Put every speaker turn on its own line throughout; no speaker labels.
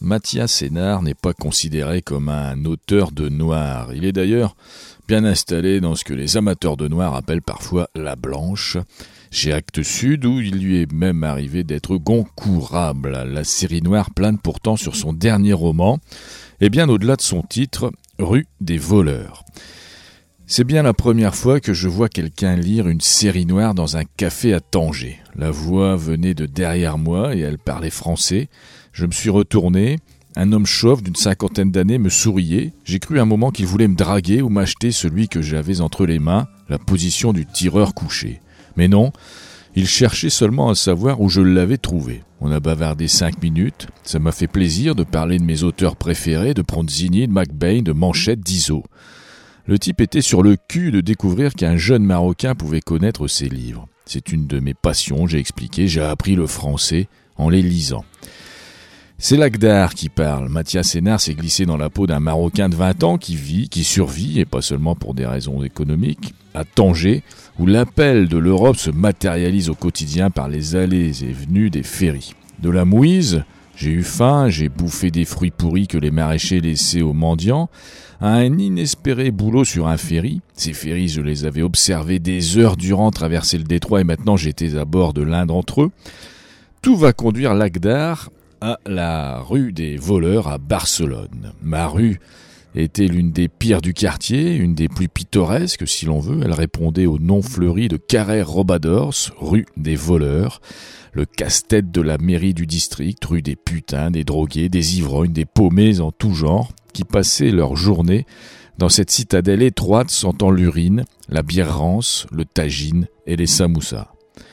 Mathias Sénart n'est pas considéré comme un auteur de noir. Il est d'ailleurs bien installé dans ce que les amateurs de noir appellent parfois la blanche, chez Actes Sud, où il lui est même arrivé d'être goncourable. La série noire plane pourtant sur son dernier roman, et bien au-delà de son titre, Rue des voleurs. C'est bien la première fois que je vois quelqu'un lire une série noire dans un café à Tanger. La voix venait de derrière moi et elle parlait français. Je me suis retourné. Un homme chauve d'une 50aine d'années me souriait. J'ai cru un moment qu'il voulait me draguer ou m'acheter celui que j'avais entre les mains, la position du tireur couché. Mais non, il cherchait seulement à savoir où je l'avais trouvé. On a bavardé 5 minutes. Ça m'a fait plaisir de parler de mes auteurs préférés, de Pronzini, de McBain, de Manchette, d'Iso. Le type était sur le cul de découvrir qu'un jeune Marocain pouvait connaître ses livres. C'est une de mes passions, j'ai expliqué, j'ai appris le français en les lisant. C'est Lagdar qui parle. Mathias Sénart s'est glissé dans la peau d'un Marocain de 20 ans qui survit, et pas seulement pour des raisons économiques, à Tanger, où l'appel de l'Europe se matérialise au quotidien par les allées et venues des ferries. De la mouise, j'ai eu faim, j'ai bouffé des fruits pourris que les maraîchers laissaient aux mendiants, à un inespéré boulot sur un ferry. Ces ferries, je les avais observés des heures durant traverser le détroit et maintenant j'étais à bord de l'un d'entre eux. Tout va conduire Lagdar à la rue des voleurs à Barcelone. Ma rue était l'une des pires du quartier, une des plus pittoresques si l'on veut. Elle répondait au nom fleuri de Carrer Robadors, rue des voleurs, le casse-tête de la mairie du district, rue des putains, des drogués, des ivrognes, des paumés en tout genre, qui passaient leur journée dans cette citadelle étroite sentant l'urine, la bière rance, le tagine et les samoussas.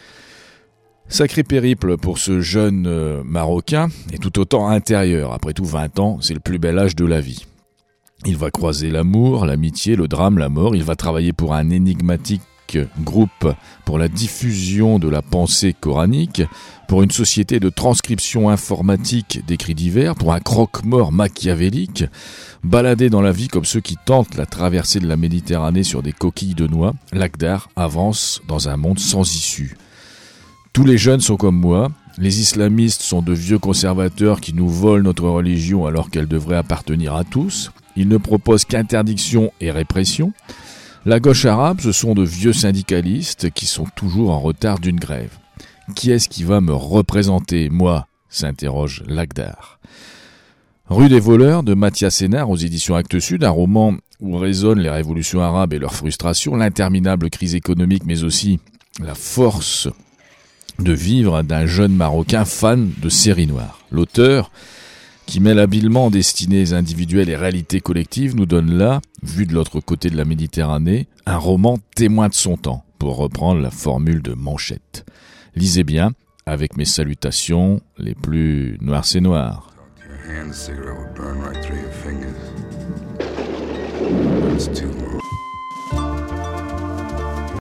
Sacré périple pour ce jeune Marocain, et tout autant intérieur. Après tout, 20 ans, c'est le plus bel âge de la vie. Il va croiser l'amour, l'amitié, le drame, la mort. Il va travailler pour un énigmatique groupe pour la diffusion de la pensée coranique, pour une société de transcription informatique d'écrits divers, pour un croque-mort machiavélique, baladé dans la vie comme ceux qui tentent la traversée de la Méditerranée sur des coquilles de noix. Lagdar avance dans un monde sans issue. Tous les jeunes sont comme moi, les islamistes sont de vieux conservateurs qui nous volent notre religion alors qu'elle devrait appartenir à tous. Ils ne proposent qu'interdiction et répression. La gauche arabe, ce sont de vieux syndicalistes qui sont toujours en retard d'une grève. Qui est-ce qui va me représenter, moi ? S'interroge Lagdar. Rue des voleurs de Mathias Sénart aux éditions Actes Sud, un roman où résonnent les révolutions arabes et leurs frustrations, l'interminable crise économique mais aussi la force de vivre d'un jeune Marocain fan de séries noires. L'auteur, qui mêle habilement destinées individuelles et réalités collectives, nous donne là, vu de l'autre côté de la Méditerranée, un roman témoin de son temps, pour reprendre la formule de Manchette. Lisez bien, avec mes salutations les plus noires c'est noir. Your hand, the cigarette would burn right through your fingers. It's too